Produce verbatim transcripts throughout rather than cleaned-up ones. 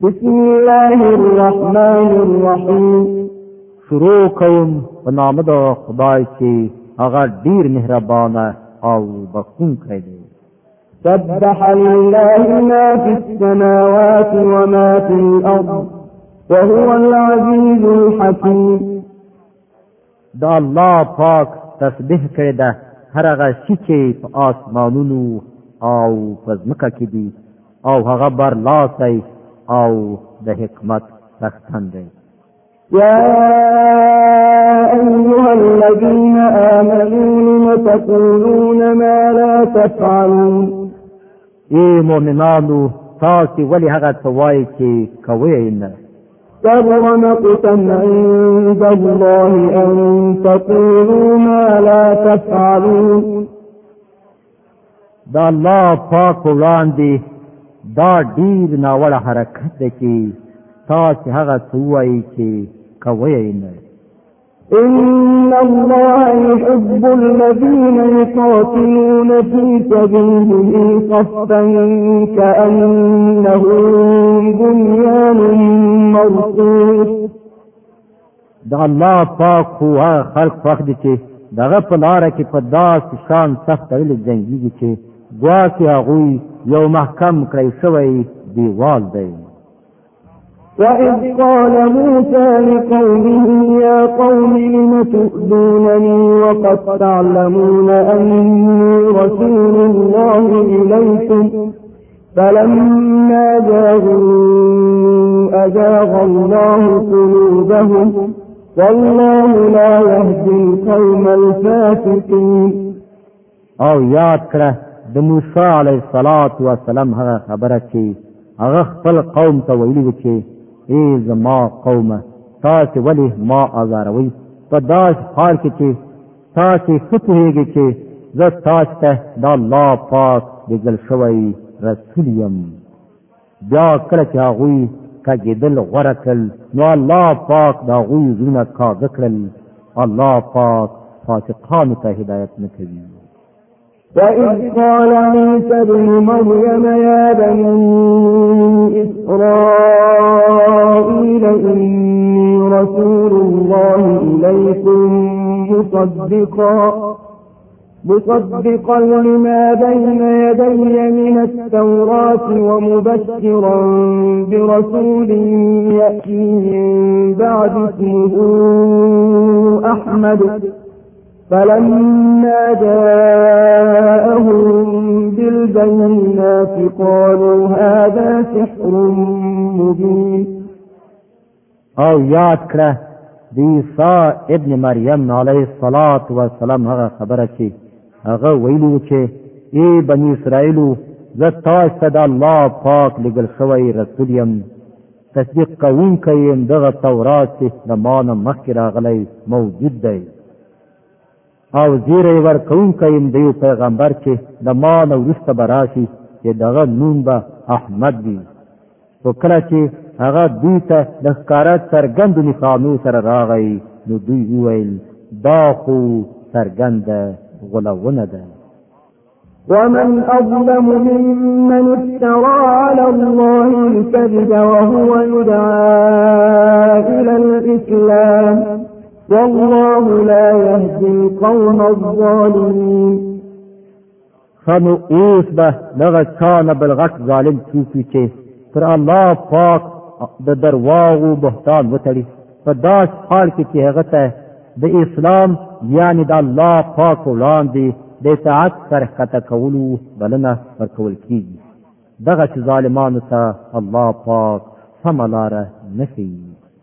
بسم الله الرحمن الرحیم. شروع کوم په نام د خدای چې هغه ډیر مهربان او بخښونکی دی. سبح لله ما في السماوات وما في الأرض وهو العزيز الحكيم. دا الله پاک تسبیح کړی ده هر هغه شی چې په آسمانونو او په ځمکه کې دي او هغه برلاسی او د حکمت څښتن دی. يا أيها الذين آمنوا لم تقولون ما لا تفعلون. ای مؤمنانو تاسو ولې هغه څه وایئ چې کوئ نه؟ كبر مقتا عند الله أن تقولوا ما لا تفعلون. دا الله پاک وړاندې دا ډیر ناوړه حرکت دی چې تاسو هغه څه وایئ چې کوئ نه. إن الله يحب الذين يقاتلون في سبيله صفا كأنهم بنيان مرصوص. دا الله پاک خو هغه خلق وخت دی چې دغه په لاره کې په داسې شان سخت ویل جنګیږي چې ګواکې هغوی یو محکم کړی شوی دیوال دی. وإذ قال موسى لقومه يا قوم لم تؤذونني وقد تعلمون أني رسول الله إليكم فلما جاءوا أزاغ الله قلوبهم والله لا يهدي القوم الفاسقين. او یاد کړه د موسی علیه السلام هغه خبره چې هغه خپل قوم ته ویلي و چې ای زما قومه تاسو ولې ما ازاروئ په داس حال کې چې تاسو ښه پوهېږئ چې زه تاسو ته د الله پاک لېږل شوی رسول یم. بیا کله چې هغوی کږېدل غوره کړل نو الله پاک د هغوی زړونه کاږه کړل. الله پاک فاسقانو ته هدایت نه کوي. وإذ قال عيسى ابن مريم يا بني إسرائيل إني رسول الله إليكم مصدقا مصدقا لما بين يدي من التوراة ومبشرا برسول يأتي من بعد اسمه أحمد فلما جاءهم بالبينات قالوا هذا سحر مبين. او یاد کړه د عیسی ابن مریم علیه السلام هغه خبره چې هغه ویلو چې ای بنی اسرائیلو زه تاسو ته د الله پاک لېږل شوی رسول یم. تصدیق کوونکی یم دغه تورات چې د ما نه مخکې راغلی موجود دی او زیری ورکوونکی یم د یو پیغمبر چې د ما نه وروسته به راشي چې دغه نوم به احمد وي. خو کله چې هغه دوی ته د ښکاره څرګندو نښانو سره راغی نو دوی وویل دا خو څرګنده غولونه ده. ومن أظلم ممن افترى على الله الكذب وهو يدعى إلى الإسلام والله لا يهدي القوم الظالمين. خنو اوس به دغه چانه بلغت ظالم څوک چې پر الله پاک د درواغو بهتان وتړي په داس حال کې چې هغه ته د اسلام یعنی د الله پاک وړاندې د اطاعت سره ښکته کولو بلنه ورکول کېږي. دغه چې ظالمانو ته الله پاک سمه لاره نه ښیي.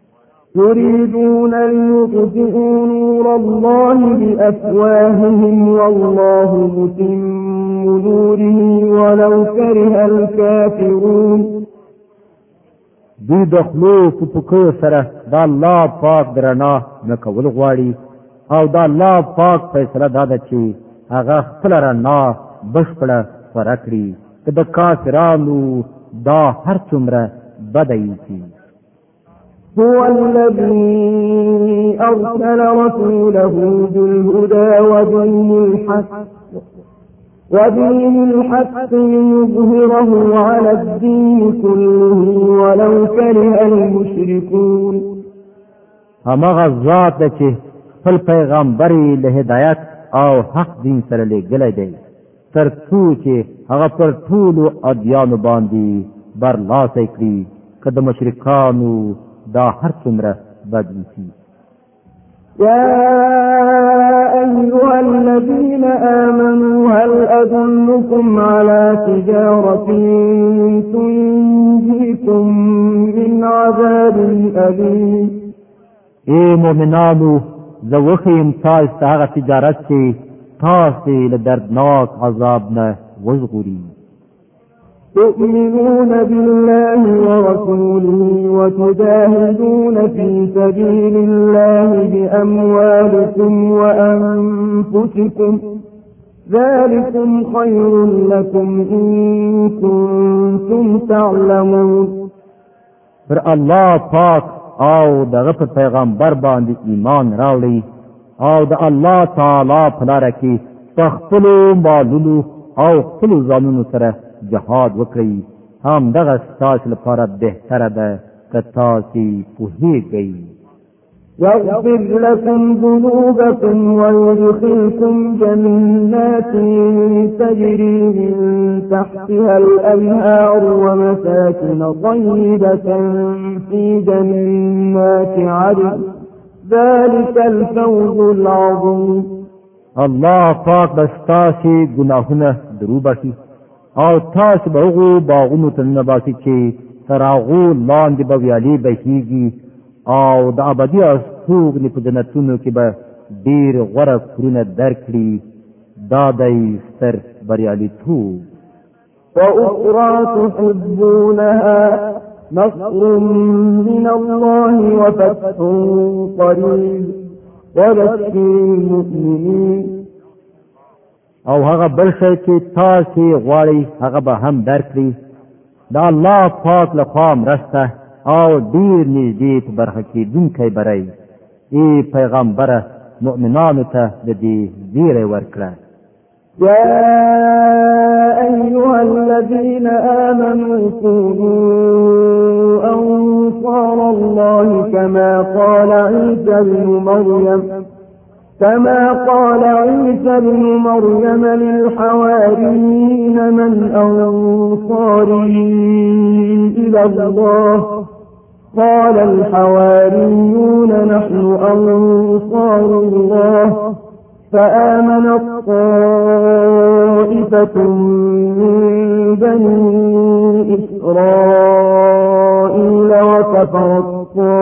يريدون ليطفئوا نور الله بأفواههم والله متم نوره ولو كره الكافرون. دوی د خلو په پکو سره د الله پاک درنا نه کول غواړي او د الله پاک فیصله دا ده چې هغه خپل رڼا بشپړه خپره کړي که د کافرانو دا هر څومره بده ایسي. هو الذي أرسل رسوله بالهدى ودين الحق ودين الحق ليظهره على الدين كله ولو كره المشركون. همغه ذات ده چې خپل پیغمبر له هدایت او حق دین سره لګلای دی تر څو چې هغه پر ټولو ادیانو باندې برلاسه کړي که د مشرکانو دا هر څومره بد وي. يا أيها الذين آمنوا هل أدلكم على تجارة تنجيكم من عذاب أليم. اے مومنانو زوخیم تاسو ته هغه تجارت چې تاسو له دردناک عذاب نه وژغوري. تؤمنون بالله ورسوله وتجاهدون في سبيل الله بأموالكم وأنفسكم ذلكم خير لكم إن كنتم تعلمون. پر الله پاک او دغه په پیغمبر باندې ایمان راوړي او د الله تعالی په لار کې خپل مالونو او خپل ځانونو سره جهاد وکړي هم دغه ستاسو لپاره بهتره ده که تاسو پوهیږئ. يغفر لكم ذنوبكم ويدخلكم جنات تجري من تحتها الأنهار ومساكن طيبة في جنات عدن ذلك الفوز العظيم. الله پاک بستاسي گناهونه دروبشي او تاسو به هغو باغونو ته نباسي چې تر هغو لاندې به ویالې بهیږي او د ابدي استوګنې په جنتونو کې به ډېر غوره کورونه درکړي. دا دی ستر بریالیتوب. وأخرى تحبونها نصر من الله وفتح قريب وبشر المؤمنين. او هغه بل شی چې تاسو غواړئ هغه به هم درکړي. دا الله پاک له خوا مرسته او ډیر نږدې په برخه کې دونکی بری. ای پیغمبره مؤمنانو ته د دې زیری ورکړه. يا أيها الذين آمنوا كونوا أنصار الله كما قال عيسى بن مريم كما قال عيسى بن مريم للحواريين من أنصاري إلى الله قال الحواريون نحن أنصار الله فآمنت طائفة من بني إسرائيل وكفرت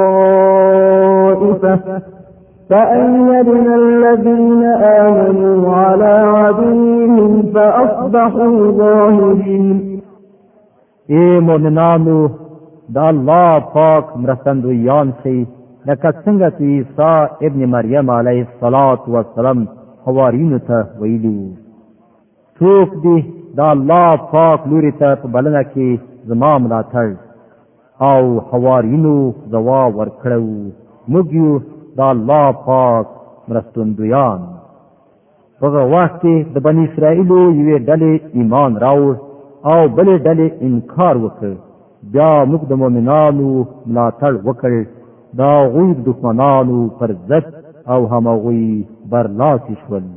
طائفة فأيدنا الذين آمنوا على عدوهم فأصبحوا ظاهرين. اے مومنانو دا الله پاک مرستندویان شي لکه څنګه چې عیسی ابن مریم علیه الصلاۃ والسلام حوارینو ته ویلو څوک دی دا الله پاک لوري ته په بلنه کې زما ملاتړ او حوارینو ځواب ورکړو موږ یو دا الله پاک مرستندویان. هغه وخت د بنی اسرائیلو یوې ډلې ایمان راوړ او بلې ډلې انکار وکړ. بیا موږ د مؤمنانو ملاتړ وکړ دا غوی دښمنانو پر ضد او همغوی برلاسی شول.